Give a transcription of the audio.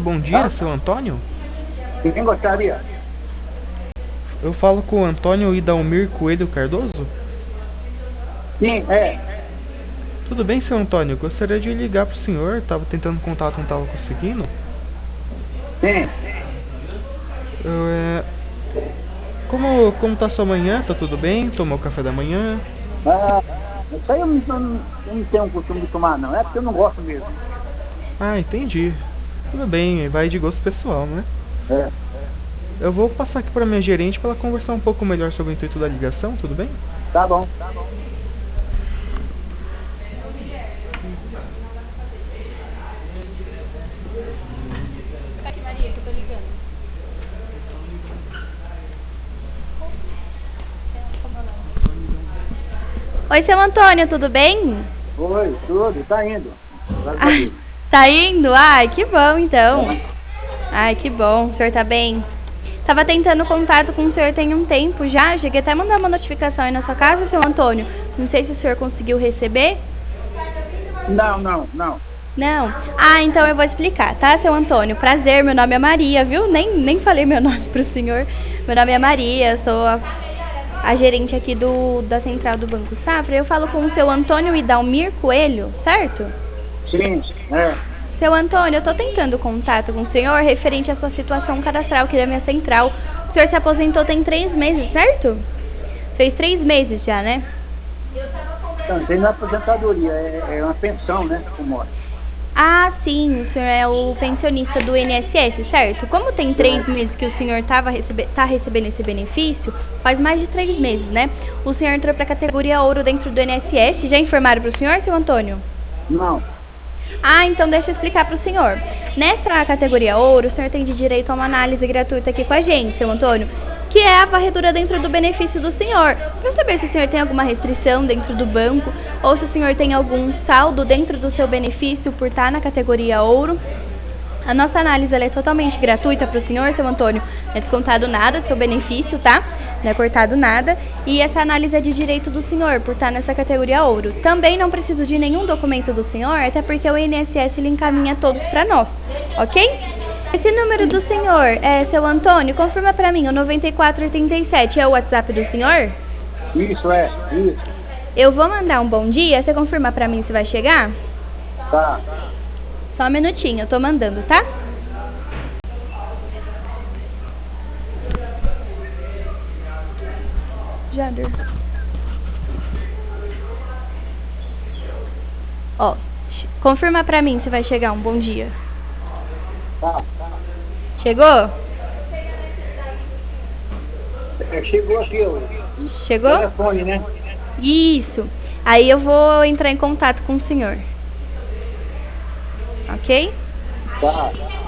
bom dia, seu Antônio. Quem gostaria? Eu falo com o Antônio Idalmir Coelho Cardoso. Sim, é. Tudo bem, seu Antônio? Gostaria de ligar pro senhor. Tava tentando contato, não tava conseguindo. Sim. Eu, é... como tá sua manhã? Tá tudo bem? Tomou café da manhã? Ah, isso aí eu não tenho o costume de tomar, não. É porque eu não gosto mesmo. Ah, entendi. Tudo bem, vai de gosto pessoal, né? É. Eu vou passar aqui pra minha gerente para ela conversar um pouco melhor sobre o intuito da ligação, tudo bem? Tá bom. Oi, seu Antônio, tudo bem? Oi, tudo, tá indo. Graças a Deus. Tá indo? Ai, que bom então. Ai, que bom, o senhor tá bem? Tava tentando contato com o senhor tem um tempo já, cheguei até a mandar uma notificação aí na sua casa, seu Antônio. Não sei se o senhor conseguiu receber. Não. Não? Ah, então eu vou explicar, tá, seu Antônio? Prazer, meu nome é Maria, viu? Nem falei meu nome pro senhor. Meu nome é Maria, sou a gerente aqui da central do Banco Safra. Eu falo com o seu Antônio Idalmir Coelho, certo? Sim, é. Seu Antônio, eu tô tentando contato com o senhor referente à sua situação cadastral aqui da minha central. O senhor se aposentou tem 3 meses, certo? Fez 3 meses já, né? Não tem na aposentadoria, é uma pensão, né? Como é. Ah, sim, o senhor é o pensionista do INSS, certo? Como tem 3 meses que o senhor tá recebendo esse benefício, faz mais de 3 meses, né? O senhor entrou para a categoria ouro dentro do INSS. Já informaram para o senhor, seu Antônio? Não. Ah, então deixa eu explicar para o senhor. Nessa categoria ouro, o senhor tem de direito a uma análise gratuita aqui com a gente, seu Antônio, que é a varredura dentro do benefício do senhor, para saber se o senhor tem alguma restrição dentro do banco ou se o senhor tem algum saldo dentro do seu benefício por estar na categoria ouro. A nossa análise ela é totalmente gratuita para o senhor, seu Antônio. Não é descontado nada do seu benefício, tá? Não é cortado nada. E essa análise é de direito do senhor, por estar nessa categoria ouro. Também não preciso de nenhum documento do senhor, até porque o INSS ele encaminha todos para nós, ok? Esse número do senhor, seu Antônio, confirma para mim, o 9487 é o WhatsApp do senhor? Isso. Eu vou mandar um bom dia, você confirma para mim se vai chegar? Tá. Só um minutinho, eu tô mandando, tá? Jader. Ó, confirma pra mim se vai chegar um bom dia. Tá. Chegou? Chegou aqui o Chegou? telefone, né? Isso. Aí eu vou entrar em contato com o senhor. Ok? Tá.